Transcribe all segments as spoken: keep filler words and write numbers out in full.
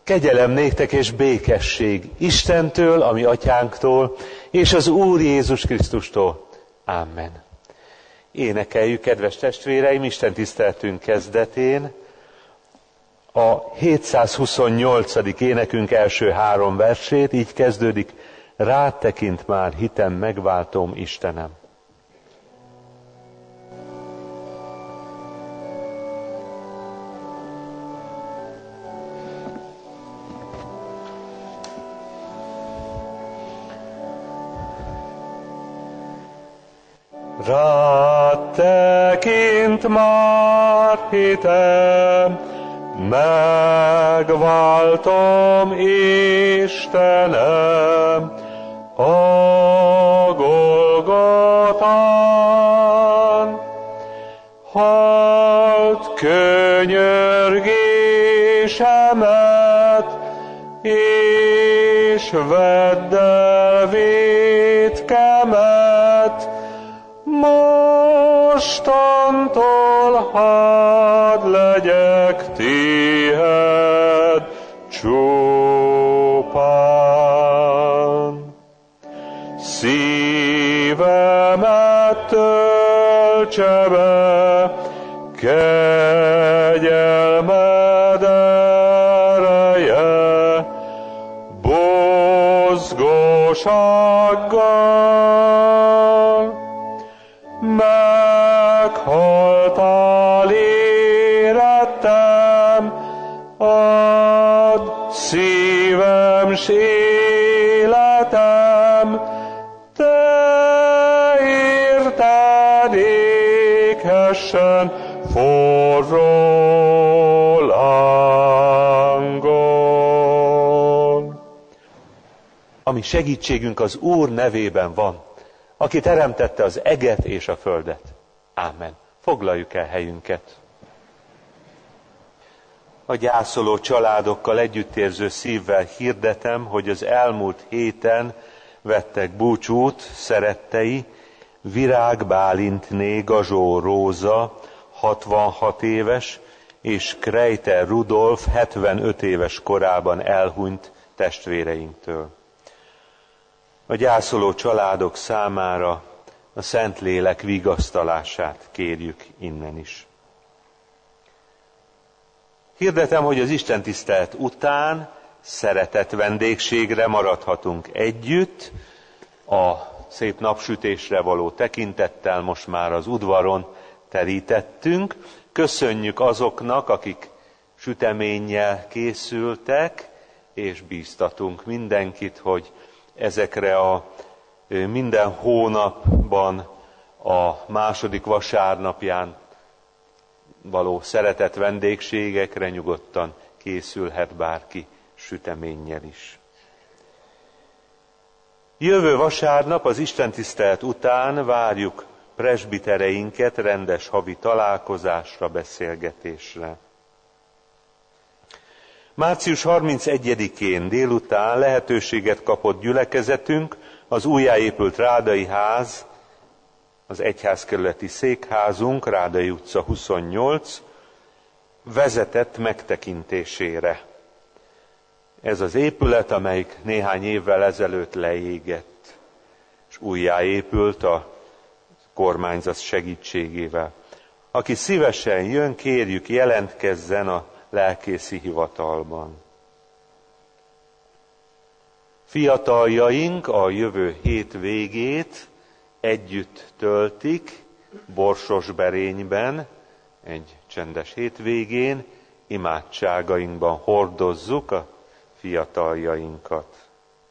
Kegyelem néktek és békesség Istentől, a mi atyánktól, és az Úr Jézus Krisztustól. Amen. Énekeljük, kedves testvéreim, Isten tiszteletünk kezdetén a hétszázhuszonnyolcadik énekünk első három versét, így kezdődik: rád tekint már hitem megváltóm, Istenem. Rád tekint már hitem, megváltom, Istenem, a Golgotán. Hallt könyörgésemet, és vedd el vétkemet, mostantól hadd legyek tiéd csupán. Szívemet töltse be kegyelmed ereje, buzgósággal. Meghaltál, érettem, add szívem s életem, te érted éghessen forró lángon. Ami segítségünk az Úr nevében van, aki teremtette az eget és a földet. Ámen. Foglaljuk el helyünket. A gyászoló családokkal együttérző szívvel hirdetem, hogy az elmúlt héten vettek búcsút szerettei Virág Bálintné Gazsó Róza, hatvanhat éves, és Krejter Rudolf, hetvenöt éves korában elhunyt testvéreinktől. A gyászoló családok számára a Szentlélek vigasztalását kérjük innen is. Hirdetem, hogy az istentisztelet után szeretett vendégségre maradhatunk együtt, a szép napsütésre való tekintettel most már az udvaron terítettünk. Köszönjük azoknak, akik süteménnyel készültek, és bíztatunk mindenkit, hogy ezekre a minden hónapban a második vasárnapján való szeretett vendégségekre nyugodtan készülhet bárki süteménnyel is. Jövő vasárnap az istentisztelet után várjuk presbitereinket rendes havi találkozásra, beszélgetésre. március harmincegyedikén délután lehetőséget kapott gyülekezetünk az újjáépült Rádai ház, az egyházkerületi székházunk, Rádai utca huszonnyolc, vezetett megtekintésére. Ez az épület, amelyik néhány évvel ezelőtt leégett, és újjáépült a kormányzat segítségével. Aki szívesen jön, kérjük, jelentkezzen a lelkészi hivatalban. Fiataljaink a jövő hét végét együtt töltik Borsosberényben, egy csendes hétvégén, imádságainkban hordozzuk a fiataljainkat.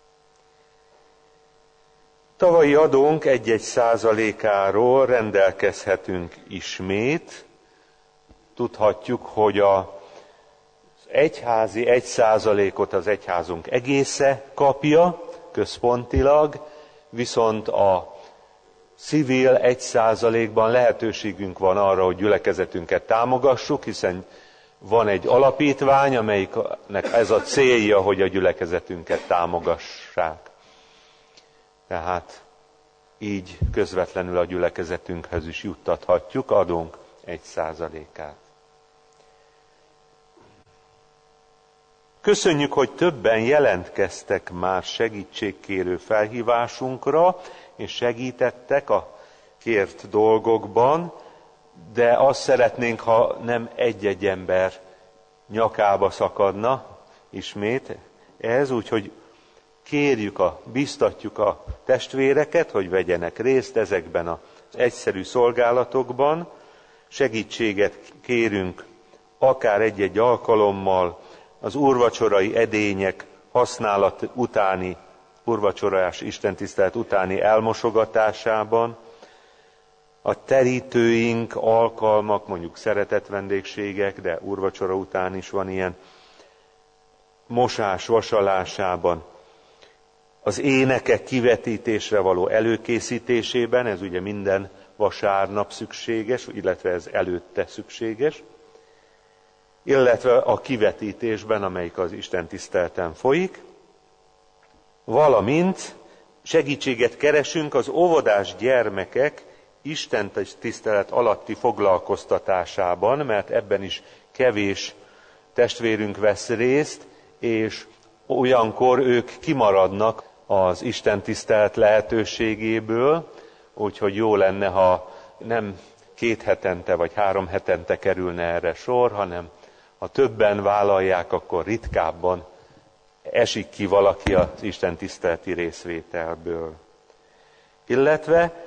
Tavalyi adónk egy-egy százalékáról rendelkezhetünk ismét. Tudhatjuk, hogy a egyházi egy százalékot az egyházunk egésze kapja központilag, viszont a civil egy százalékban lehetőségünk van arra, hogy gyülekezetünket támogassuk, hiszen van egy alapítvány, amelyiknek ez a célja, hogy a gyülekezetünket támogassák. Tehát így közvetlenül a gyülekezetünkhez is juttathatjuk, adunk egy százalékát. Köszönjük, hogy többen jelentkeztek már segítségkérő felhívásunkra, és segítettek a kért dolgokban, de azt szeretnénk, ha nem egy-egy ember nyakába szakadna ismét ez, úgyhogy kérjük, a, biztatjuk a testvéreket, hogy vegyenek részt ezekben az egyszerű szolgálatokban, segítséget kérünk akár egy-egy alkalommal az úrvacsorai edények használat utáni, úrvacsorás istentisztelet utáni elmosogatásában, a terítőink, alkalmak, mondjuk szeretetvendégségek, de úrvacsora után is van ilyen, mosás vasalásában, az énekek kivetítésre való előkészítésében, ez ugye minden vasárnap szükséges, illetve ez előtte szükséges, illetve a kivetítésben, amelyik az istentiszteleten folyik, valamint segítséget keresünk az óvodás gyermekek istentisztelet alatti foglalkoztatásában, mert ebben is kevés testvérünk vesz részt, és olyankor ők kimaradnak az istentisztelet lehetőségéből, úgyhogy jó lenne, ha nem két hetente vagy három hetente kerülne erre sor, hanem ha többen vállalják, akkor ritkábban esik ki valaki az istentiszteleti részvételből. Illetve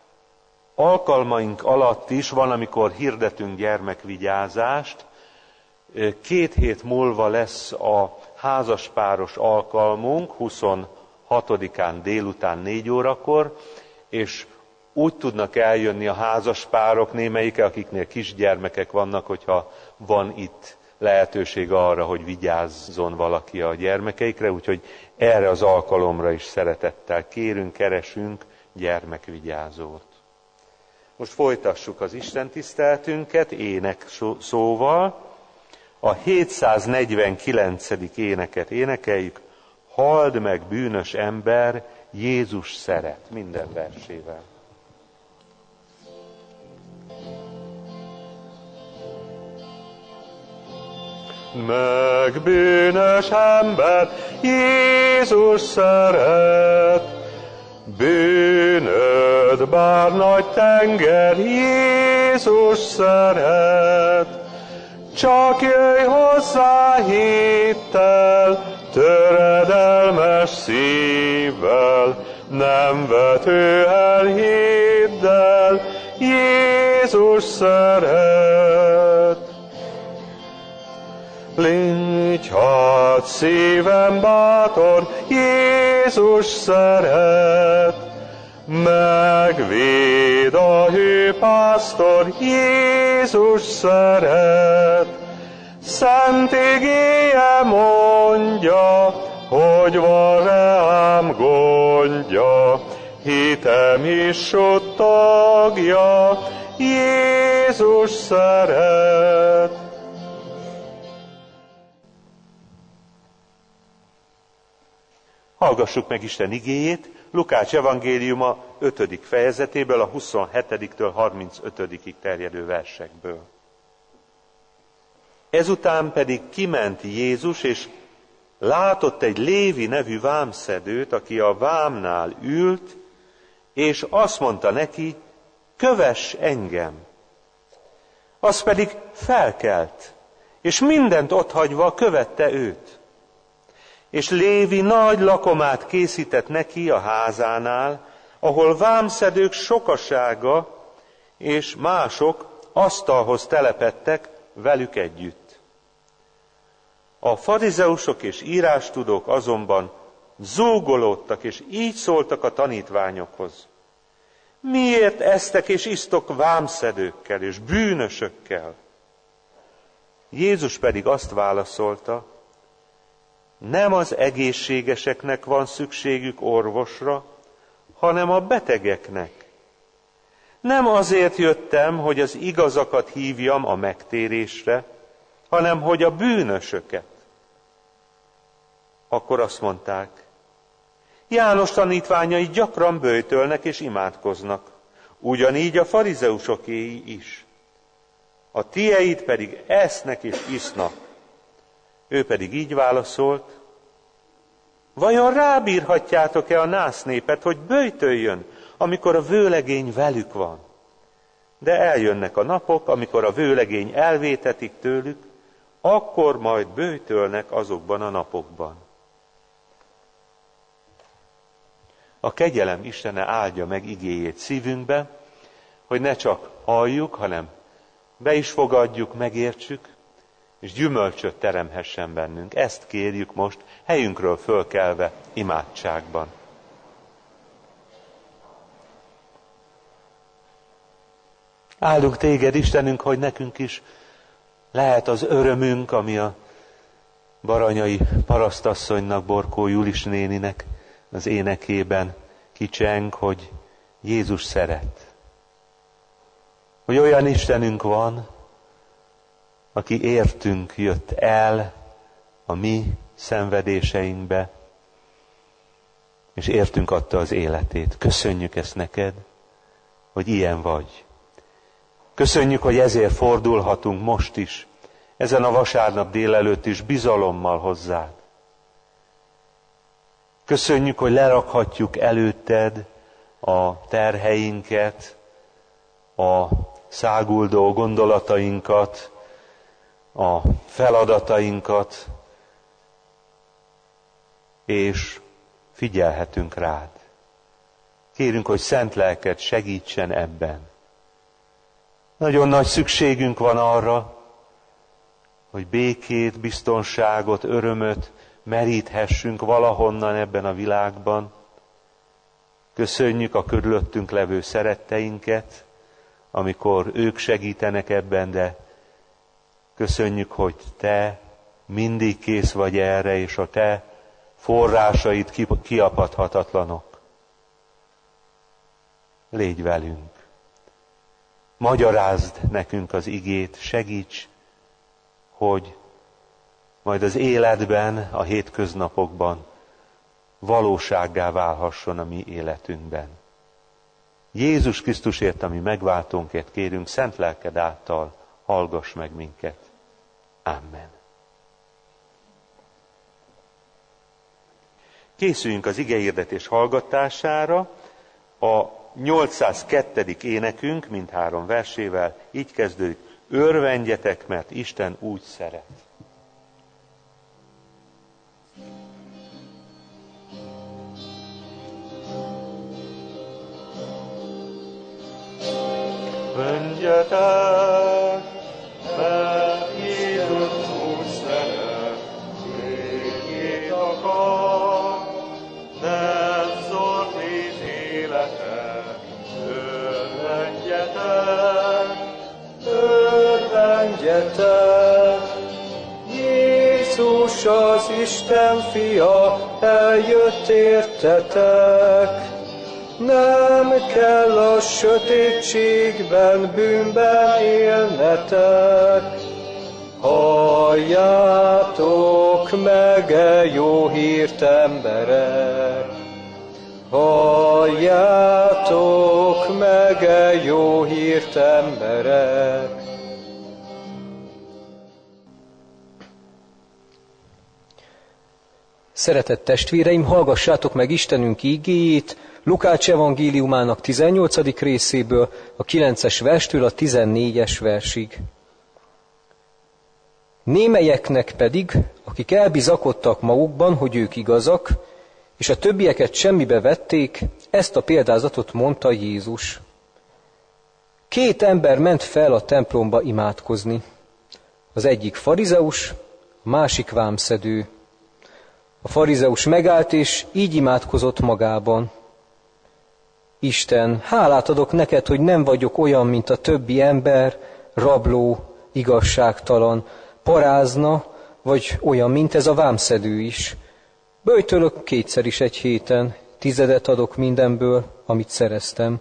alkalmaink alatt is van, amikor hirdetünk gyermekvigyázást. Két hét múlva lesz a házaspáros alkalmunk, huszonhatodikán délután négy órakor, és úgy tudnak eljönni a házaspárok némelyike, akiknél kisgyermekek vannak, hogyha van itt lehetőség arra, hogy vigyázzon valaki a gyermekeikre, úgyhogy erre az alkalomra is szeretettel kérünk, keresünk gyermekvigyázót. Most folytassuk az istentiszteletünket ének szóval. A hétszáznegyvenkilencedik éneket énekeljük, Halld meg, bűnös ember, Jézus szeret, minden versével. Meg, bűnös ember, Jézus szeret, bűnöd bár nagy tenger, Jézus szeret. Csak jöjj hozzá hittel, töredelmes szívvel, nem vető el hiddel, Jézus szeret. Légy hát szívem bátor, Jézus szeret, megvéd a hőpásztor, Jézus szeret. Szent igéje mondja, hogy van rám gondja, hitem is suttogja, Jézus szeret. Hallgassuk meg Isten igéjét, Lukács evangéliuma ötödik fejezetéből, a huszonhetediktől harmincötödikig terjedő versekből. Ezután pedig kiment Jézus, és látott egy Lévi nevű vámszedőt, aki a vámnál ült, és azt mondta neki, kövess engem. Az pedig felkelt, és mindent otthagyva követte őt. És Lévi nagy lakomát készített neki a házánál, ahol vámszedők sokasága és mások asztalhoz telepedtek velük együtt. A farizeusok és írástudók azonban zúgolódtak, és így szóltak a tanítványokhoz. Miért esztek és isztok vámszedőkkel és bűnösökkel? Jézus pedig azt válaszolta, nem az egészségeseknek van szükségük orvosra, hanem a betegeknek. Nem azért jöttem, hogy az igazakat hívjam a megtérésre, hanem hogy a bűnösöket. Akkor azt mondták, János tanítványai gyakran böjtölnek és imádkoznak, ugyanígy a farizeusokéi is. A tieid pedig esznek és isznak. Ő pedig így válaszolt: vajon rábírhatjátok-e a násznépet, hogy böjtöljön, amikor a vőlegény velük van? De eljönnek a napok, amikor a vőlegény elvétetik tőlük, akkor majd böjtölnek azokban a napokban. A kegyelem Istene áldja meg igéjét szívünkbe, hogy ne csak halljuk, hanem be is fogadjuk, megértsük, és gyümölcsöt teremhessen bennünk. Ezt kérjük most, helyünkről fölkelve imádságban. Áldunk téged, Istenünk, hogy nekünk is lehet az örömünk, ami a baranyai parasztasszonynak, Borkó Julis néninek az énekében kicseng, hogy Jézus szeret. Hogy olyan Istenünk van, aki értünk jött el a mi szenvedéseinkbe, és értünk adta az életét. Köszönjük ezt neked, hogy ilyen vagy. Köszönjük, hogy ezért fordulhatunk most is, ezen a vasárnap délelőtt is bizalommal hozzád. Köszönjük, hogy lerakhatjuk előtted a terheinket, a száguldó gondolatainkat, a feladatainkat, és figyelhetünk rád. Kérünk, hogy szent lelked segítsen ebben. Nagyon nagy szükségünk van arra, hogy békét, biztonságot, örömöt meríthessünk valahonnan ebben a világban. Köszönjük a körülöttünk levő szeretteinket, amikor ők segítenek ebben, de köszönjük, hogy te mindig kész vagy erre, és a te forrásaid kiapadhatatlanok. Légy velünk. Magyarázd nekünk az igét, segíts, hogy majd az életben, a hétköznapokban valósággá válhasson a mi életünkben. Jézus Krisztusért, ami megváltónkért kérünk, szent lelked által hallgass meg minket. Amen. Készüljünk az igehirdetés hallgatására. A nyolcszázkettő. énekünk mindhárom versével így kezdődik: örvendjetek, mert Isten úgy szeret. Örvendjetek, mert Jézus úgy szeret, végét akar, nem szorít életet. Örvendjetek, örvendjetek, Jézus az Isten fia, eljött értetek. Nem kell a sötétségben, bűnben élnetek. Halljátok meg e jó hírt, emberek! Halljátok meg e jó hírt, emberek! Szeretett testvéreim, hallgassátok meg Istenünk ígéjét, Lukács evangéliumának tizennyolcadik részéből, a kilences verstől a tizennégyes versig. Némelyeknek pedig, akik elbizakodtak magukban, hogy ők igazak, és a többieket semmibe vették, ezt a példázatot mondta Jézus. Két ember ment fel a templomba imádkozni. Az egyik farizeus, a másik vámszedő. A farizeus megállt, és így imádkozott magában. Isten, hálát adok neked, hogy nem vagyok olyan, mint a többi ember, rabló, igazságtalan, parázna, vagy olyan, mint ez a vámszedő is. Böjtölök kétszer is egy héten, tizedet adok mindenből, amit szereztem.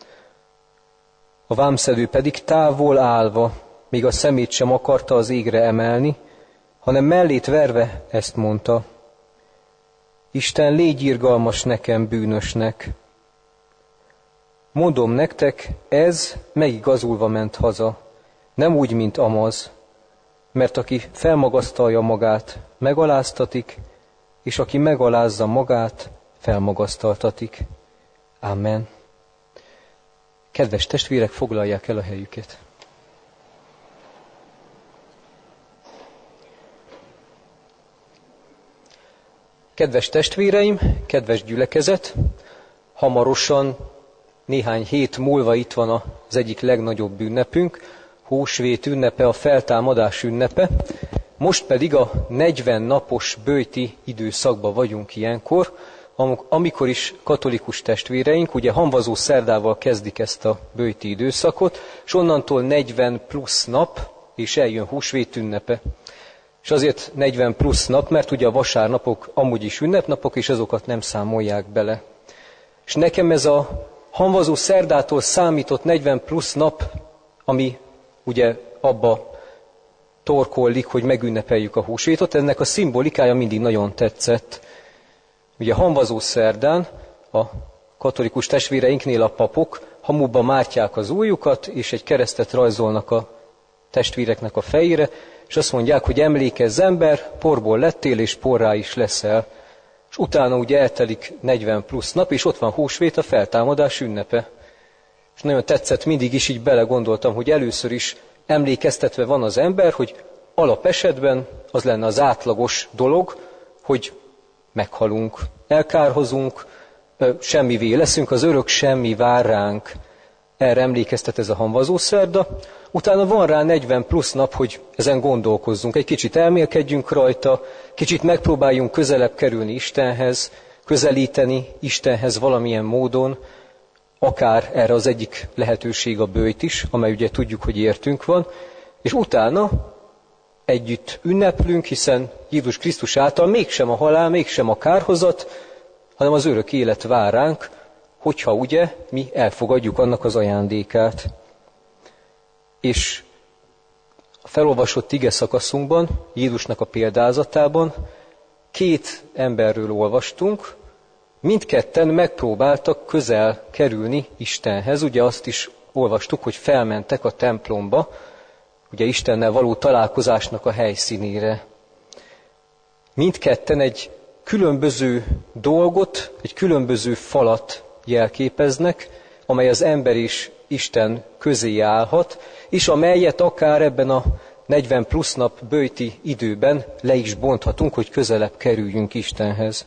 A vámszedő pedig távol állva, még a szemét sem akarta az égre emelni, hanem mellét verve ezt mondta: Isten, légy irgalmas nekem, bűnösnek. Mondom nektek, ez megigazulva ment haza, nem úgy, mint Amaz. mert aki felmagasztalja magát, megaláztatik, és aki megalázza magát, felmagasztaltatik. Amen. Kedves testvérek, foglalják el a helyüket. Kedves testvéreim, kedves gyülekezet, hamarosan, néhány hét múlva itt van az egyik legnagyobb ünnepünk, húsvét ünnepe, a feltámadás ünnepe, most pedig a negyven napos böjti időszakban vagyunk ilyenkor, amikor is katolikus testvéreink ugye hamvazó szerdával kezdik ezt a böjti időszakot, és onnantól negyven plusz nap, és eljön húsvét ünnepe. És azért negyven plusz nap, mert ugye a vasárnapok amúgy is ünnepnapok, és azokat nem számolják bele. És nekem ez a hamvazó szerdától számított negyven plusz nap, ami ugye abba torkollik, hogy megünnepeljük a húsvétot, ennek a szimbolikája mindig nagyon tetszett. Ugye hamvazó szerdán a katolikus testvéreinknél a papok hamuba mártják az ujjukat, és egy keresztet rajzolnak a testvéreknek a fejére, és azt mondják, hogy emlékezz ember, porból lettél, és porrá is leszel. És utána ugye eltelik negyven plusz nap, és ott van húsvét, a feltámadás ünnepe. És nagyon tetszett, mindig is így belegondoltam, hogy először is emlékeztetve van az ember, hogy alapesetben az lenne az átlagos dolog, hogy meghalunk, elkárhozunk, semmivé leszünk, az örök semmi vár ránk. Erre emlékeztet ez a hamvazó szerda. Utána van rá negyven plusz nap, hogy ezen gondolkozzunk, egy kicsit elmélkedjünk rajta, kicsit megpróbáljunk közelebb kerülni Istenhez, közelíteni Istenhez valamilyen módon, akár erre az egyik lehetőség a böjt is, amely ugye tudjuk, hogy értünk van, és utána együtt ünneplünk, hiszen Jézus Krisztus által mégsem a halál, mégsem a kárhozat, hanem az örök élet vár ránk, hogyha ugye mi elfogadjuk annak az ajándékát. És a felolvasott ige szakaszunkban, Jézusnak a példázatában két emberről olvastunk, mindketten megpróbáltak közel kerülni Istenhez. Ugye azt is olvastuk, hogy felmentek a templomba, ugye Istennel való találkozásnak a helyszínére. Mindketten egy különböző dolgot, egy különböző falat jelképeznek, amely az ember és Isten közé állhat, és amelyet akár ebben a negyven plusz nap böjti időben le is bonthatunk, hogy közelebb kerüljünk Istenhez.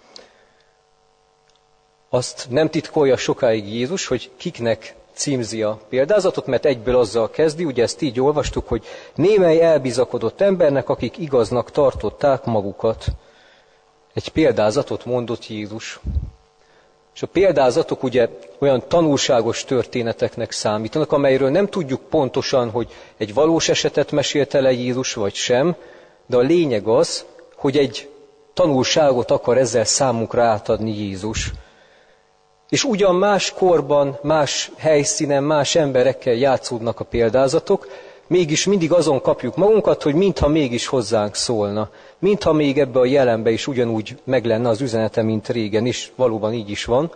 Azt nem titkolja sokáig Jézus, hogy kiknek címzi a példázatot, mert egyből azzal kezdi, ugye ezt így olvastuk, hogy némely elbizakodott embernek, akik igaznak tartották magukat. Egy példázatot mondott Jézus. És a példázatok ugye olyan tanulságos történeteknek számítanak, amelyről nem tudjuk pontosan, hogy egy valós esetet mesélte le Jézus, vagy sem, de a lényeg az, hogy egy tanulságot akar ezzel számunkra átadni Jézus. És ugyan más korban, más helyszínen, más emberekkel játszódnak a példázatok, mégis mindig azon kapjuk magunkat, hogy mintha mégis hozzánk szólna. Mintha még ebbe a jelenbe is ugyanúgy meg lenne az üzenete, mint régen is, valóban így is van.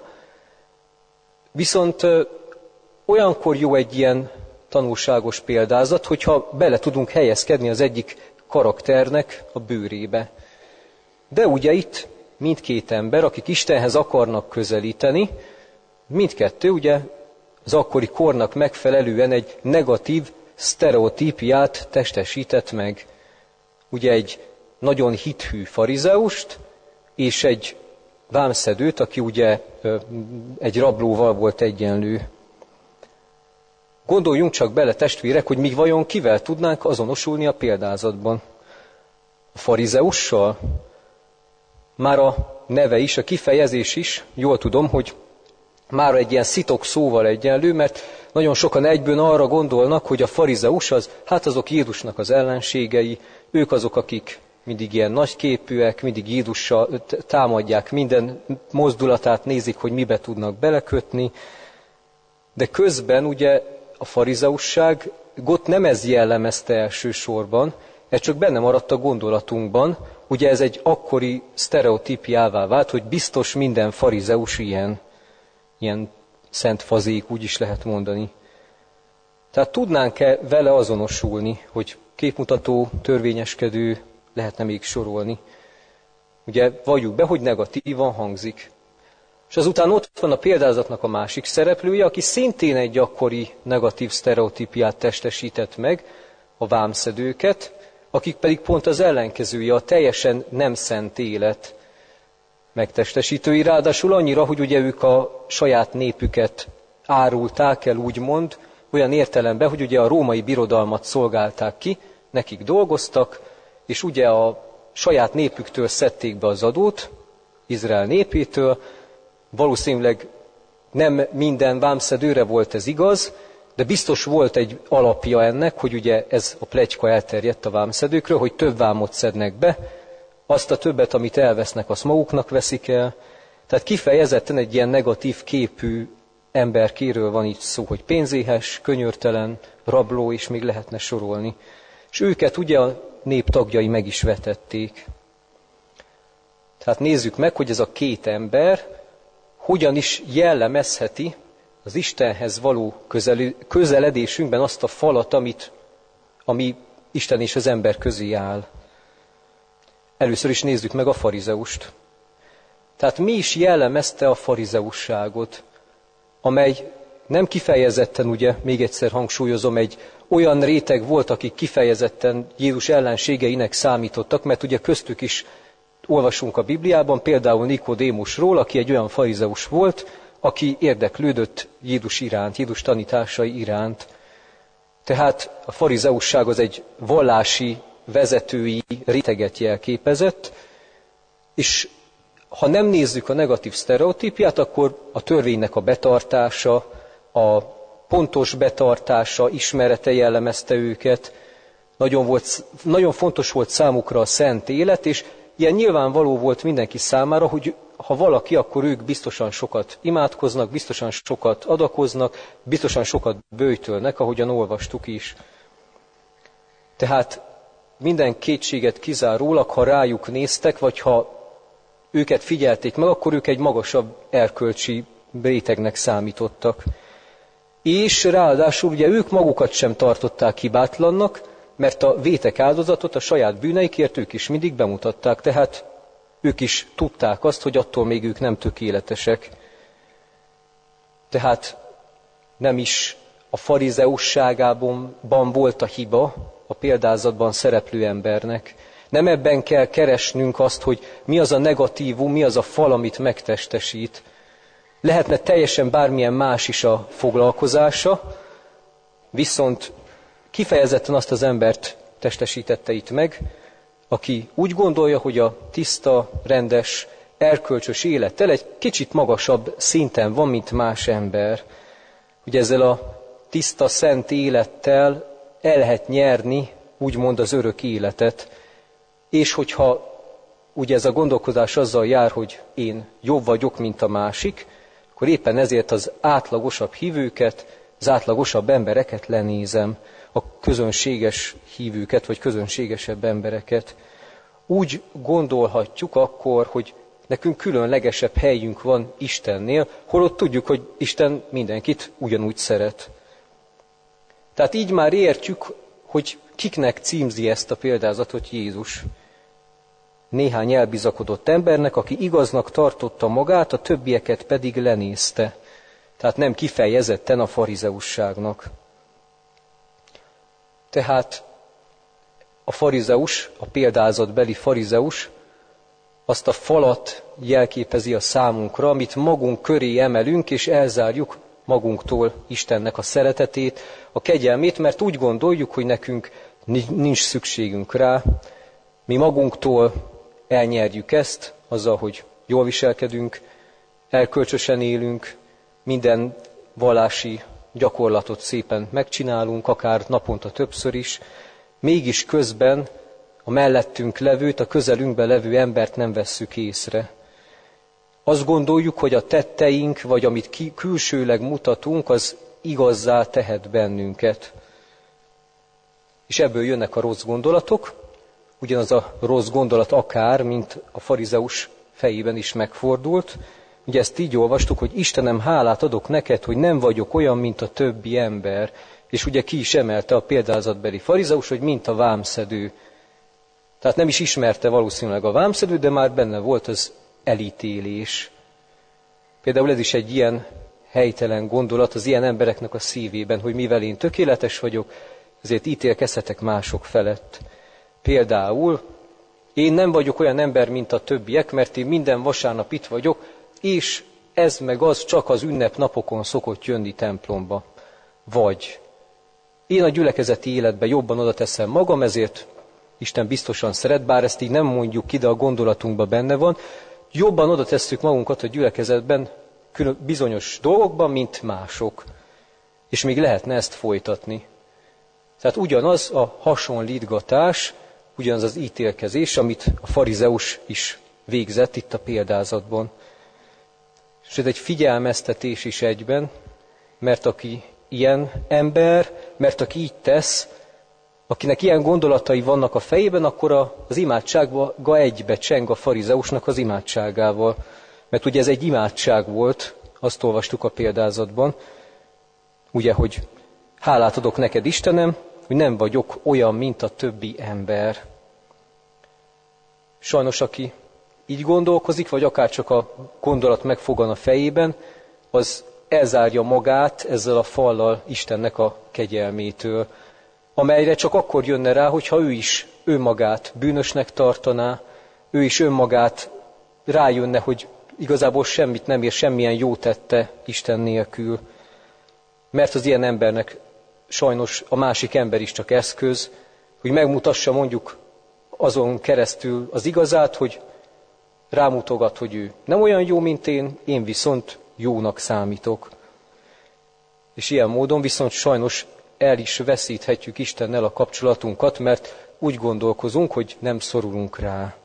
Viszont olyankor jó egy ilyen tanulságos példázat, hogyha bele tudunk helyezkedni az egyik karakternek a bőrébe. De ugye itt mindkét ember, akik Istenhez akarnak közelíteni, mindkettő ugye az akkori kornak megfelelően egy negatív sztereotípiát testesített meg. Ugye egy nagyon hithű farizeust, és egy vámszedőt, aki ugye egy rablóval volt egyenlő. Gondoljunk csak bele, testvérek, hogy mi vajon kivel tudnánk azonosulni a példázatban. A farizeussal? Már a neve is, a kifejezés is, jól tudom, hogy már egy ilyen szitok szóval egyenlő, mert nagyon sokan egyből arra gondolnak, hogy a farizeus az, hát azok Jézusnak az ellenségei, ők azok, akik mindig ilyen nagyképűek, mindig Jézussal támadják minden mozdulatát, nézik, hogy mibe tudnak belekötni. De közben ugye a farizeusságot nem ez jellemezte elsősorban, ez csak benne maradt a gondolatunkban, ugye ez egy akkori sztereotípiává vált, hogy biztos minden farizeus ilyen, ilyen szent fazék, úgy is lehet mondani. Tehát tudnánk-e vele azonosulni, hogy képmutató, törvényeskedő, lehetne még sorolni. Ugye valljuk be, hogy negatívan hangzik. És azután ott van a példázatnak a másik szereplője, aki szintén egy gyakori negatív sztereotípiát testesített meg, a vámszedőket, akik pedig pont az ellenkezője, a teljesen nem szent élet megtestesítői, ráadásul annyira, hogy ugye ők a saját népüket árulták el, úgymond, olyan értelemben, hogy ugye a római birodalmat szolgálták ki, nekik dolgoztak, és ugye a saját népüktől szedték be az adót, Izrael népétől, valószínűleg nem minden vámszedőre volt ez igaz, de biztos volt egy alapja ennek, hogy ugye ez a pletyka elterjedt a vámszedőkről, hogy több vámot szednek be, azt a többet, amit elvesznek, azt maguknak veszik el. Tehát kifejezetten egy ilyen negatív képű emberkéről van itt szó, hogy pénzéhes, könyörtelen, rabló, és még lehetne sorolni. És őket ugye a nép tagjai meg is vetették. Tehát nézzük meg, hogy ez a két ember hogyan is jellemezheti az Istenhez való közeledésünkben azt a falat, amit, ami Isten és az ember közé áll. Először is nézzük meg a farizeust. Tehát mi is jellemezte a farizeusságot, amely nem kifejezetten, ugye, még egyszer hangsúlyozom, egy olyan réteg volt, akik kifejezetten Jézus ellenségeinek számítottak, mert ugye köztük is olvasunk a Bibliában, például Nikodémusról, aki egy olyan farizeus volt, aki érdeklődött Jézus iránt, Jézus tanításai iránt. Tehát a farizeusság az egy vallási, vezetői réteget jelképezett, és ha nem nézzük a negatív sztereotípiát, akkor a törvénynek a betartása, a pontos betartása, ismerete jellemezte őket. Nagyon, volt, nagyon fontos volt számukra a szent élet, és ilyen nyilvánvaló volt mindenki számára, hogy ha valaki, akkor ők biztosan sokat imádkoznak, biztosan sokat adakoznak, biztosan sokat böjtölnek, ahogyan olvastuk is. Tehát minden kétséget kizárólag, ha rájuk néztek, vagy ha őket figyelték meg, akkor ők egy magasabb erkölcsi rétegnek számítottak. És ráadásul ugye ők magukat sem tartották hibátlannak, mert a vétek áldozatot a saját bűneikért ők is mindig bemutatták, tehát ők is tudták azt, hogy attól még ők nem tökéletesek. Tehát nem is a farizeusságában volt a hiba a példázatban szereplő embernek. Nem ebben kell keresnünk azt, hogy mi az a negatívum, mi az a fal, amit megtestesít. Lehetne teljesen bármilyen más is a foglalkozása, viszont kifejezetten azt az embert testesítette itt meg, aki úgy gondolja, hogy a tiszta, rendes, erkölcsös élettel egy kicsit magasabb szinten van, mint más ember. Ugye ezzel a tiszta, szent élettel el lehet nyerni, úgymond az örök életet. És hogyha ugye ez a gondolkodás azzal jár, hogy én jobb vagyok, mint a másik, akkor éppen ezért az átlagosabb hívőket, az átlagosabb embereket lenézem, a közönséges hívőket, vagy közönségesebb embereket. Úgy gondolhatjuk akkor, hogy nekünk különlegesebb helyünk van Istennél, holott tudjuk, hogy Isten mindenkit ugyanúgy szeret. Tehát így már értjük, hogy kiknek címzi ezt a példázatot Jézus. Néhány elbizakodott embernek, aki igaznak tartotta magát, a többieket pedig lenézte. Tehát nem kifejezetten a farizeusságnak. Tehát a farizeus, a példázatbeli farizeus azt a falat jelképezi a számunkra, amit magunk köré emelünk, és elzárjuk magunktól Istennek a szeretetét, a kegyelmét, mert úgy gondoljuk, hogy nekünk nincs szükségünk rá. Mi magunktól elnyerjük ezt, azzal, hogy jól viselkedünk, erkölcsösen élünk, minden vallási gyakorlatot szépen megcsinálunk, akár naponta többször is, mégis közben a mellettünk levőt, a közelünkben levő embert nem vesszük észre. Azt gondoljuk, hogy a tetteink, vagy amit ki, külsőleg mutatunk, az igazzá tehet bennünket. És ebből jönnek a rossz gondolatok, ugyanaz a rossz gondolat akár, mint a farizeus fejében is megfordult. Ugye ezt így olvastuk, hogy Istenem, hálát adok neked, hogy nem vagyok olyan, mint a többi ember. És ugye ki is emelte a példázatbeli farizeus, hogy mint a vámszedő. Tehát nem is ismerte valószínűleg a vámszedő, de már benne volt az elítélés. Például ez is egy ilyen helytelen gondolat az ilyen embereknek a szívében, hogy mivel én tökéletes vagyok, ezért ítélkezhetek mások felett. Például én nem vagyok olyan ember, mint a többiek, mert én minden vasárnap itt vagyok, és ez meg az csak az ünnepnapokon szokott jönni templomba. Vagy én a gyülekezeti életben jobban oda teszem magam, ezért Isten biztosan szeret, bár ezt így nem mondjuk ki, de a gondolatunkban benne van, jobban oda tesszük magunkat a gyülekezetben bizonyos dolgokban, mint mások. És még lehetne ezt folytatni. Tehát ugyanaz a hasonlítgatás, ugyanaz az ítélkezés, amit a farizeus is végzett itt a példázatban. És ez egy figyelmeztetés is egyben, mert aki ilyen ember, mert aki így tesz, akinek ilyen gondolatai vannak a fejében, akkor az imádságba egybe cseng a farizeusnak az imádságával. Mert ugye ez egy imádság volt, azt olvastuk a példázatban, ugye, hogy hálát adok neked, Istenem, hogy nem vagyok olyan, mint a többi ember. Sajnos, aki így gondolkozik, vagy akár csak a gondolat megfogan a fejében, az elzárja magát ezzel a fallal Istennek a kegyelmétől, amelyre csak akkor jönne rá, hogyha ő is önmagát bűnösnek tartaná, ő is önmagát rájönne, hogy igazából semmit nem ér, semmilyen jó tette Isten nélkül. Mert az ilyen embernek sajnos a másik ember is csak eszköz, hogy megmutassa mondjuk azon keresztül az igazát, hogy rámutogat, hogy ő nem olyan jó, mint én, én viszont jónak számítok. És ilyen módon viszont sajnos el is veszíthetjük Istennel a kapcsolatunkat, mert úgy gondolkozunk, hogy nem szorulunk rá.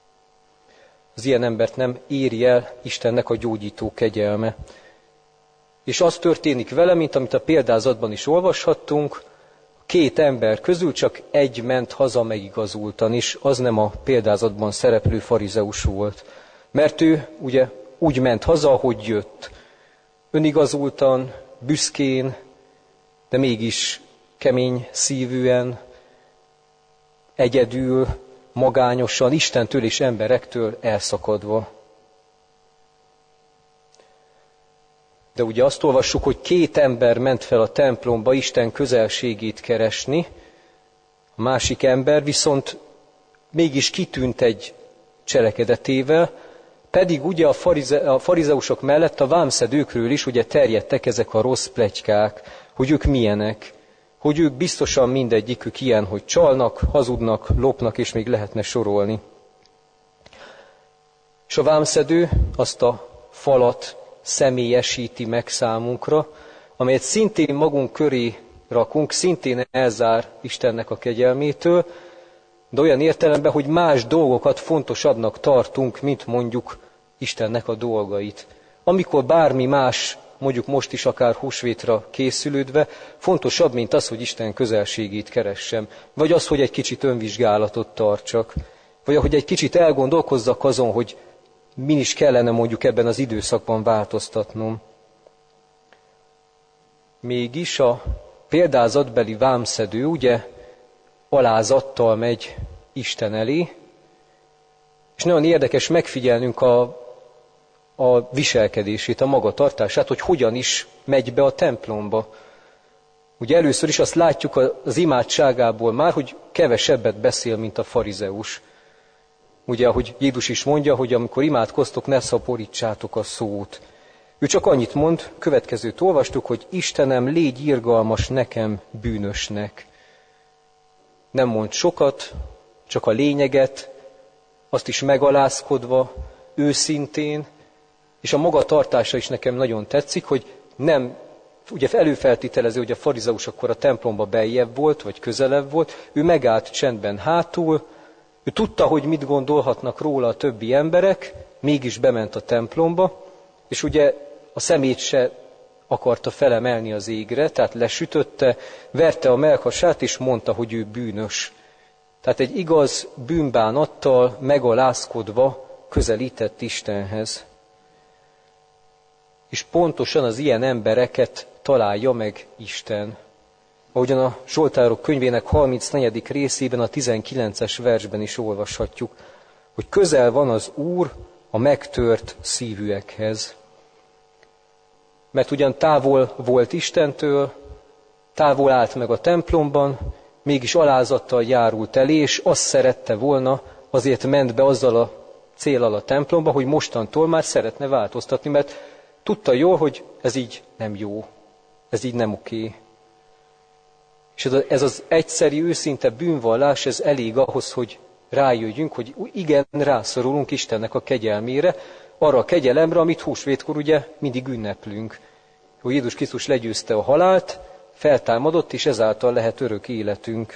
Az ilyen embert nem éri el Istennek a gyógyító kegyelme. És az történik vele, mint amit a példázatban is olvashattunk, két ember közül csak egy ment haza megigazultan, és az nem a példázatban szereplő farizeus volt. Mert ő ugye úgy ment haza, ahogy jött. Önigazultan, büszkén, de mégis kemény szívűen, egyedül, magányosan, Istentől és emberektől elszakadva. De ugye azt olvassuk, hogy két ember ment fel a templomba Isten közelségét keresni, a másik ember viszont mégis kitűnt egy cselekedetével, pedig ugye a, farize, a farizeusok mellett a vámszedőkről is ugye terjedtek ezek a rossz pletykák, hogy ők milyenek, hogy ők biztosan mindegyikük ilyen, hogy csalnak, hazudnak, lopnak, és még lehetne sorolni. És a vámszedő azt a falat személyesíti meg számunkra, amelyet szintén magunk köré rakunk, szintén elzár Istennek a kegyelmétől, de olyan értelemben, hogy más dolgokat fontosabbnak tartunk, mint mondjuk Istennek a dolgait. Amikor bármi más, mondjuk most is akár húsvétra készülődve, fontosabb, mint az, hogy Isten közelségét keressem, vagy az, hogy egy kicsit önvizsgálatot tartsak, vagy ahogy egy kicsit elgondolkozzak azon, hogy min is kellene mondjuk ebben az időszakban változtatnom. Mégis a példázatbeli vámszedő ugye alázattal megy Isten elé, és nagyon érdekes megfigyelnünk a, a viselkedését, a magatartását, hogy hogyan is megy be a templomba. Ugye először is azt látjuk az imádságából már, hogy kevesebbet beszél, mint a farizeus. Ugye, ahogy Jézus is mondja, hogy amikor imádkoztok, ne szaporítsátok a szót. Ő csak annyit mond, következőt olvastuk, hogy Istenem, légy irgalmas nekem, bűnösnek. Nem mond sokat, csak a lényeget, azt is megalázkodva, őszintén, és a magatartása is nekem nagyon tetszik, hogy nem, ugye előfeltételező, hogy a farizeus akkor a templomba beljebb volt, vagy közelebb volt, ő megállt csendben hátul, ő tudta, hogy mit gondolhatnak róla a többi emberek, mégis bement a templomba, és ugye a szemét se akarta felemelni az égre, tehát lesütötte, verte a mellkasát, és mondta, hogy ő bűnös. Tehát egy igaz bűnbánattal, megalázkodva közelített Istenhez. És pontosan az ilyen embereket találja meg Isten. ahogyan a Zsoltárok könyvének harmincnegyedik részében, a tizenkilences versben is olvashatjuk, hogy közel van az Úr a megtört szívűekhez. Mert ugyan távol volt Istentől, távol állt meg a templomban, mégis alázattal járult elé, és azt szerette volna, azért ment be azzal a céllal a templomba, hogy mostantól már szeretne változtatni, mert tudta jól, hogy ez így nem jó, ez így nem oké. És ez az egyszeri, őszinte bűnvallás, ez elég ahhoz, hogy rájöjjünk, hogy igen, rászorulunk Istennek a kegyelmére, arra a kegyelemre, amit húsvétkor ugye mindig ünneplünk, hogy Jézus Krisztus legyőzte a halált, feltámadott, és ezáltal lehet örök életünk.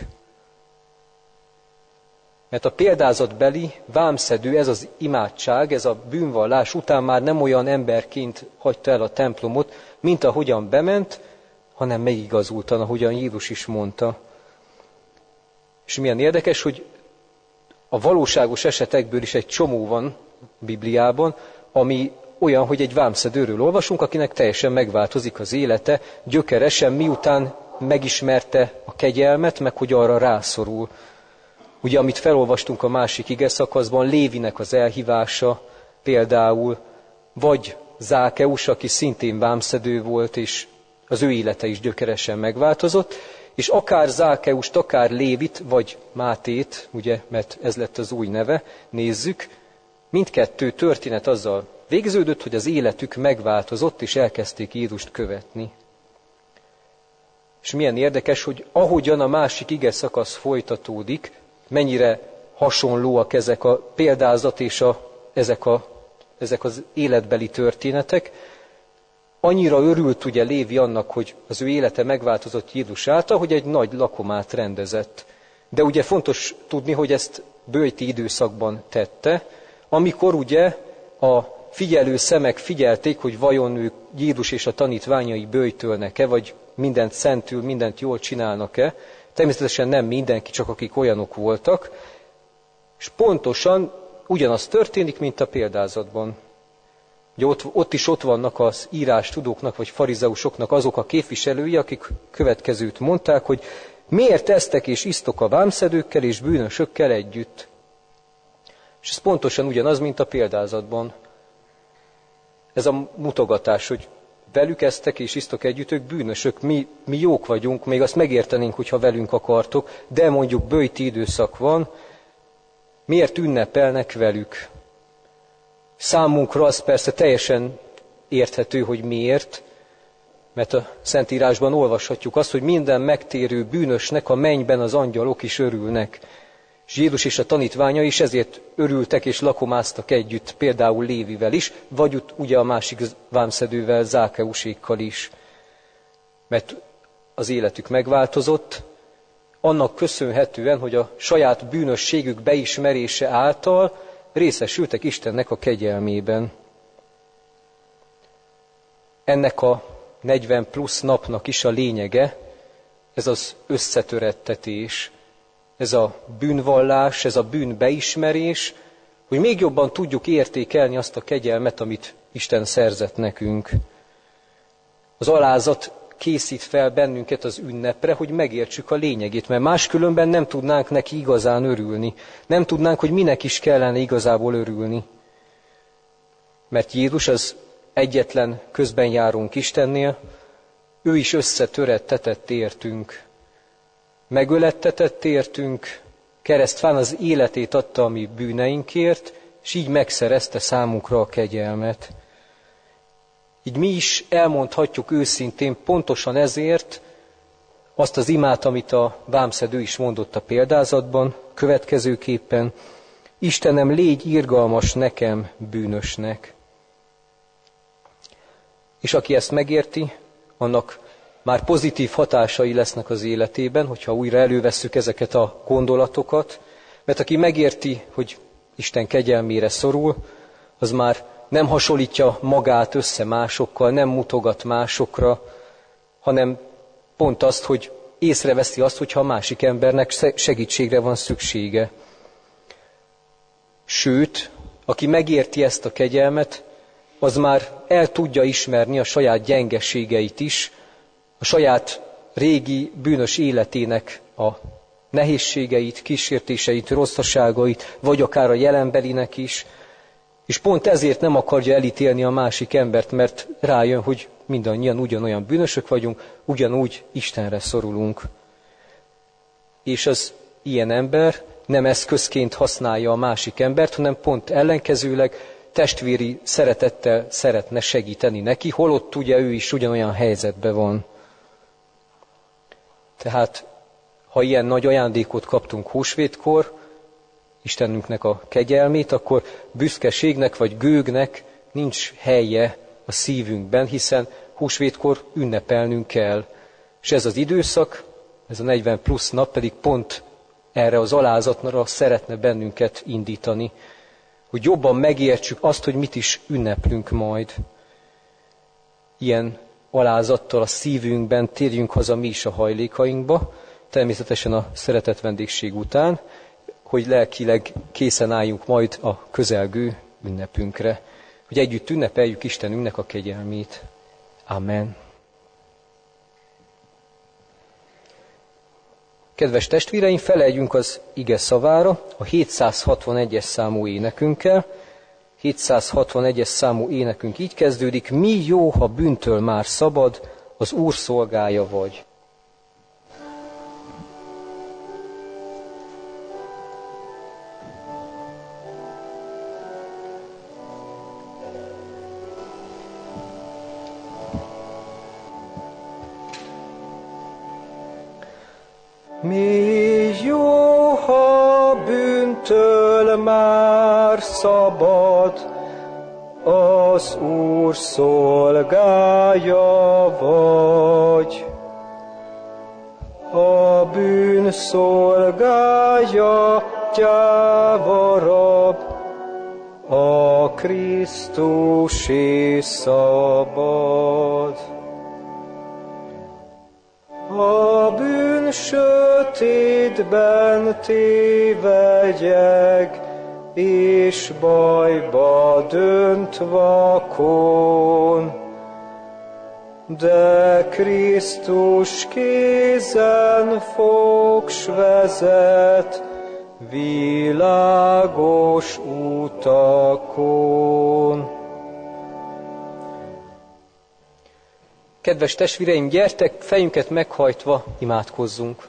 Mert a példázatbeli, vámszedő, ez az imádság, ez a bűnvallás után már nem olyan emberként hagyta el a templomot, mint ahogyan bement, hanem megigazultan, ahogyan Jézus is mondta. És milyen érdekes, hogy a valóságos esetekből is egy csomó van a Bibliában, ami olyan, hogy egy vámszedőről olvasunk, akinek teljesen megváltozik az élete, gyökeresen, miután megismerte a kegyelmet, meg hogy arra rászorul. Ugye, amit felolvastunk a másik igeszakaszban, Lévinek az elhívása például, vagy Zákeus, aki szintén vámszedő volt, és az ő élete is gyökeresen megváltozott, és akár Zákeust, akár Lévit, vagy Mátét, ugye, mert ez lett az új neve, nézzük, mindkettő történet azzal végződött, hogy az életük megváltozott, és elkezdték Jézust követni. És milyen érdekes, hogy ahogyan a másik ige szakasz folytatódik, mennyire hasonlóak ezek a példázat és a, ezek, a, ezek az életbeli történetek. Annyira örült ugye Lévi annak, hogy az ő élete megváltozott Jézus által, hogy egy nagy lakomát rendezett. De ugye fontos tudni, hogy ezt böjti időszakban tette, amikor ugye a figyelő szemek figyelték, hogy vajon ők Jézus és a tanítványai böjtölnek-e, vagy mindent szentül, mindent jól csinálnak-e. Természetesen nem mindenki, csak akik olyanok voltak. És pontosan ugyanaz történik, mint a példázatban. Ugye ott, ott is ott vannak az írástudóknak, vagy farizeusoknak azok a képviselői, akik következőt mondták, hogy miért esztek és isztok a vámszedőkkel és bűnösökkel együtt. És ez pontosan ugyanaz, mint a példázatban. Ez a mutogatás, hogy velük esztek és isztok együtt, ők bűnösök, mi, mi jók vagyunk, még azt megértenénk, hogyha velünk akartok, de mondjuk böjti időszak van, miért ünnepelnek velük? Számunkra az persze teljesen érthető, hogy miért, mert a Szentírásban olvashatjuk azt, hogy minden megtérő bűnösnek a mennyben az angyalok is örülnek. És Jézus és a tanítványa is ezért örültek és lakomáztak együtt, például Lévivel is, vagy ugye a másik vámszedővel, Zákeusékkal is. Mert az életük megváltozott, annak köszönhetően, hogy a saját bűnösségük beismerése által részesültek Istennek a kegyelmében. Ennek a negyven plusz napnak is a lényege, ez az összetörettetés, ez a bűnvallás, ez a bűnbeismerés, hogy még jobban tudjuk értékelni azt a kegyelmet, amit Isten szerzett nekünk. Az alázat készít fel bennünket az ünnepre, hogy megértsük a lényegét, mert máskülönben nem tudnánk neki igazán örülni. Nem tudnánk, hogy minek is kellene igazából örülni. Mert Jézus az egyetlen közben járunk Istennél, ő is összetörettetett értünk. Megölettetett értünk, keresztfán az életét adta a mi bűneinkért, és így megszerezte számunkra a kegyelmet. Így mi is elmondhatjuk őszintén pontosan ezért azt az imát, amit a vámszedő is mondott a példázatban, következőképpen: Istenem, légy irgalmas nekem, bűnösnek. És aki ezt megérti, annak már pozitív hatásai lesznek az életében, hogyha újra elővesszük ezeket a gondolatokat, mert aki megérti, hogy Isten kegyelmére szorul, az már nem hasonlítja magát össze másokkal, nem mutogat másokra, hanem pont azt, hogy észreveszi azt, hogyha a másik embernek segítségre van szüksége. Sőt, aki megérti ezt a kegyelmet, az már el tudja ismerni a saját gyengeségeit is, a saját régi bűnös életének a nehézségeit, kísértéseit, rosszaságait, vagy akár a jelenbelinek is, és pont ezért nem akarja elítélni a másik embert, mert rájön, hogy mindannyian ugyanolyan bűnösök vagyunk, ugyanúgy Istenre szorulunk. És az ilyen ember nem eszközként használja a másik embert, hanem pont ellenkezőleg testvéri szeretettel szeretne segíteni neki, holott ugye ő is ugyanolyan helyzetben van. Tehát, ha ilyen nagy ajándékot kaptunk húsvétkor, Istenünknek a kegyelmét, akkor büszkeségnek vagy gőgnek nincs helye a szívünkben, hiszen húsvétkor ünnepelnünk kell. És ez az időszak, ez a negyven plusz nap pedig pont erre az alázatra szeretne bennünket indítani, hogy jobban megértsük azt, hogy mit is ünneplünk majd. Ilyen alázattal a szívünkben térjünk haza mi is a hajlékainkba, természetesen a szeretett vendégség után, hogy lelkileg készen álljunk majd a közelgő ünnepünkre, hogy együtt ünnepeljük Istenünknek a kegyelmét. Amen. Kedves testvéreim, feleljünk az ige szavára a hétszázhatvanegyes számú énekünkkel. hétszázhatvanegyes számú énekünk így kezdődik: mi jó, ha bűntől már szabad, az Úr szolgája vagy. Mi jó, ha bűntől már szabad, az Úr szolgája vagy. A bűn szolgája gyáva rab, a Krisztusé szabad. A bűn sötétben tévegyeg, és bajba dönt vakon, de Krisztus kézen fogs vezet, világos utakon. Kedves testvéreim, gyertek, fejünket meghajtva imádkozzunk.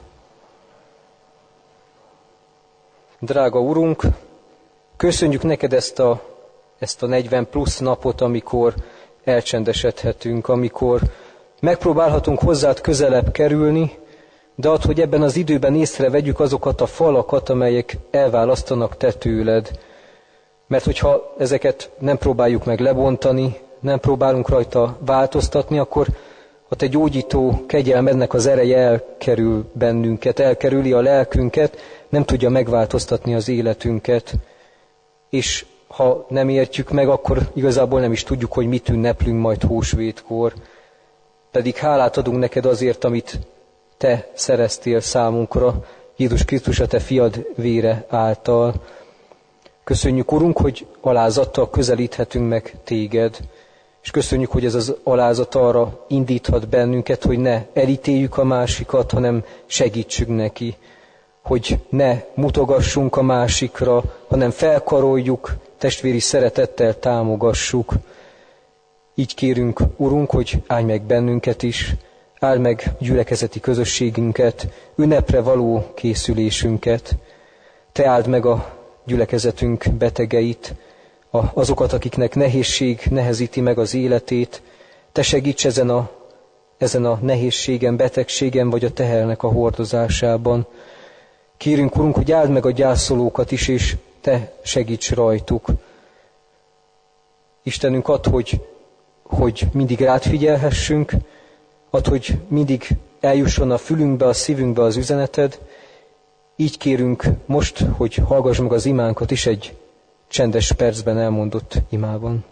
Drága Urunk, köszönjük neked ezt a, ezt a negyven plusz napot, amikor elcsendesedhetünk, amikor megpróbálhatunk hozzád közelebb kerülni, de add, hogy ebben az időben észrevegyük azokat a falakat, amelyek elválasztanak te tőled. Mert hogyha ezeket nem próbáljuk meg lebontani, nem próbálunk rajta változtatni, akkor a te gyógyító kegyelmednek az ereje elkerül bennünket, elkerüli a lelkünket, nem tudja megváltoztatni az életünket. És ha nem értjük meg, akkor igazából nem is tudjuk, hogy mit ünneplünk majd húsvétkor. Pedig hálát adunk neked azért, amit te szereztél számunkra, Jézus Krisztus a te fiad vére által. Köszönjük, Urunk, hogy alázattal közelíthetünk meg téged, és köszönjük, hogy ez az alázat arra indíthat bennünket, hogy ne elítéljük a másikat, hanem segítsünk neki, hogy ne mutogassunk a másikra, hanem felkaroljuk, testvéri szeretettel támogassuk. Így kérünk, Urunk, hogy állj meg bennünket is, áld meg gyülekezeti közösségünket, ünnepre való készülésünket. Te áld meg a gyülekezetünk betegeit, azokat, akiknek nehézség nehezíti meg az életét. Te segíts ezen a, ezen a nehézségen, betegségen, vagy a tehernek a hordozásában. Kérünk, Urunk, hogy áld meg a gyászolókat is, és te segíts rajtuk. Istenünk, add, hogy, hogy mindig rád figyelhessünk, add, hogy mindig eljusson a fülünkbe, a szívünkbe az üzeneted. Így kérünk most, hogy hallgass meg az imánkat is egy csendes percben elmondott imában.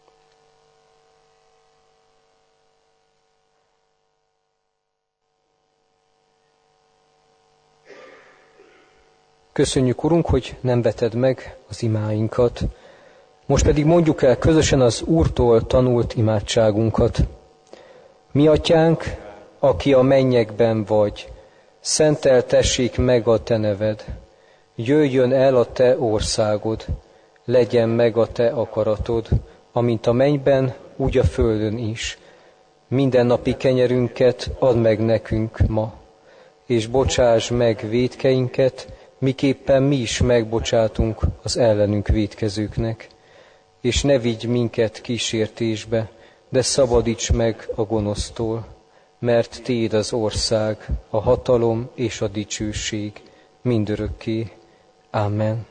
Köszönjük, Urunk, hogy nem veted meg az imáinkat. Most pedig mondjuk el közösen az Úrtól tanult imádságunkat. Mi, Atyánk, aki a mennyekben vagy, szenteltessék meg a te neved. Jöjjön el a te országod, legyen meg a te akaratod, amint a mennyben, úgy a földön is. Mindennapi kenyerünket add meg nekünk ma, és bocsáss meg vétkeinket, miképpen mi is megbocsátunk az ellenünk vétkezőknek. És ne vigy minket kísértésbe, de szabadíts meg a gonosztól, mert tiéd az ország, a hatalom és a dicsőség mindörökké. Amen.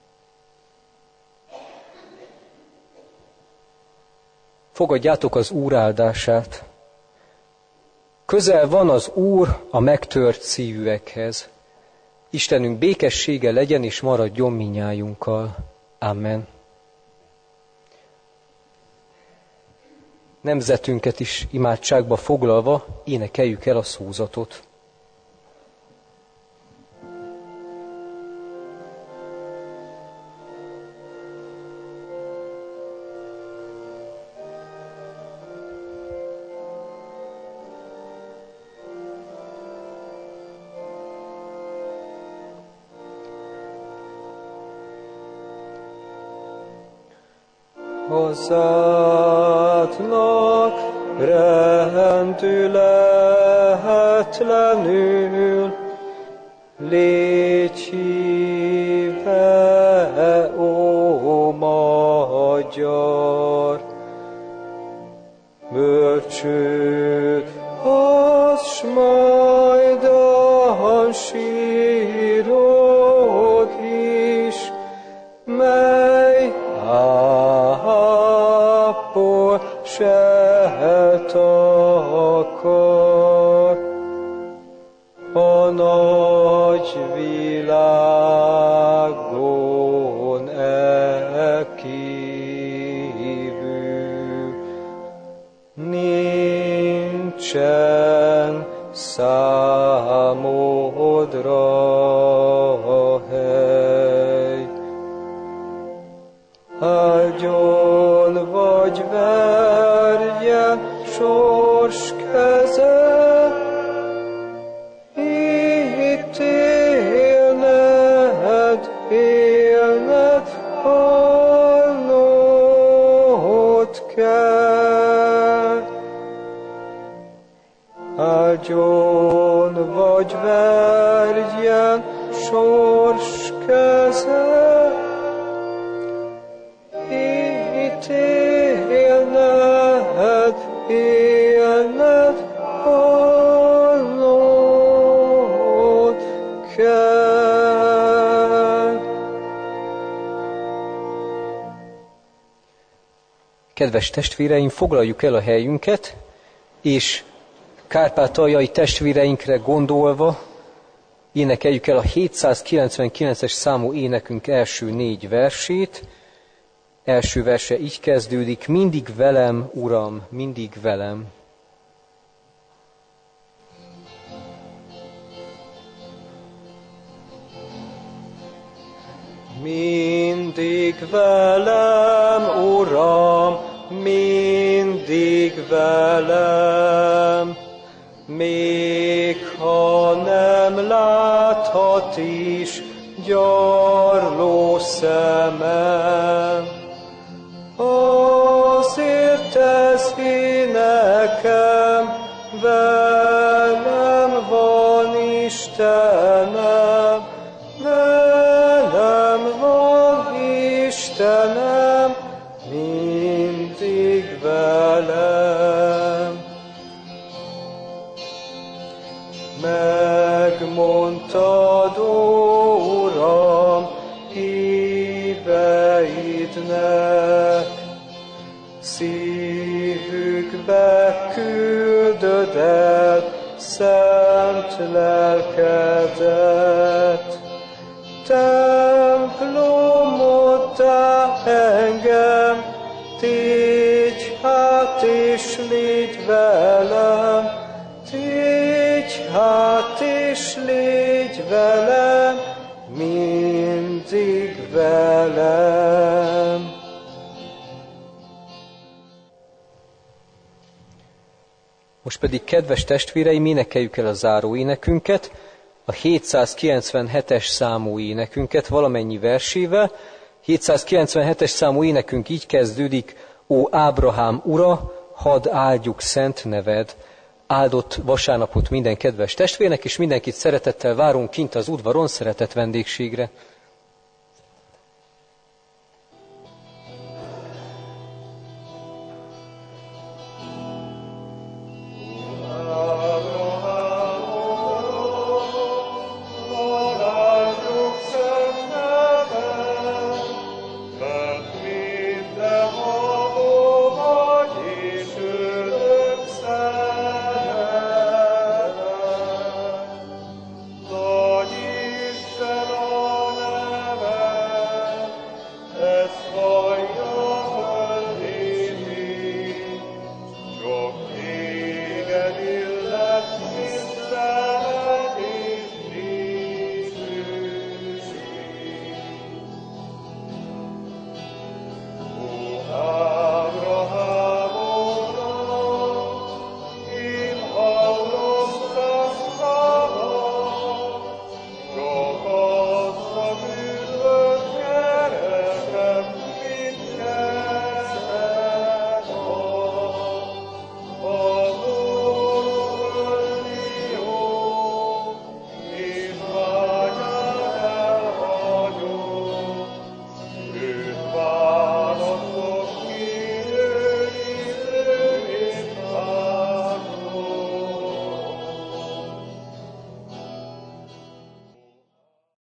Fogadjátok az Úr áldását. Közel van az Úr a megtört szívűekhez. Istenünk békessége legyen és maradjon minnyájunkkal. Amen. Nemzetünket is imádságba foglalva énekeljük el a szózatot. Hozzátnak rendületlenül, légy híve, ó magyar, bölcsőd, az s majdan sírod is, mely ápol se takar, a nagy világon e kívül nincsen számodra hely. Áldjon vagy verjen sors keze, itt élned, élned, hallnod kell. Áldjon vagy verjen sors keze, itt élned, élned, hallnod kell. Kedves testvéreim, foglaljuk el a helyünket, és kárpátaljai testvéreinkre gondolva énekeljük el a hétszázkilencvenkilences számú énekünk első négy versét. Első verse így kezdődik: mindig velem, Uram, mindig velem. Mindig velem, Uram, mindig velem, még ha nem láthat is gyarló szemem. Azért ez énekem, velem van Istenem, velem van Istenem, mindig velem. Megmondtad, ó Uram, híveidnek, szívükbe küldöd el szent lelkedet. Templomoddá engem, tégy hát és légy velem, tégy hát és légy velem, mindig velem. Most pedig, kedves testvéreim, énekeljük el a záró énekünket, a hétszázkilencvenhetes számú énekünket valamennyi versével. hétszázkilencvenhetes számú énekünk így kezdődik: Ó Ábrahám ura, hadd áldjuk szent neved. Áldott vasárnapot minden kedves testvérnek, és mindenkit szeretettel várunk kint az udvaron szeretett vendégségre.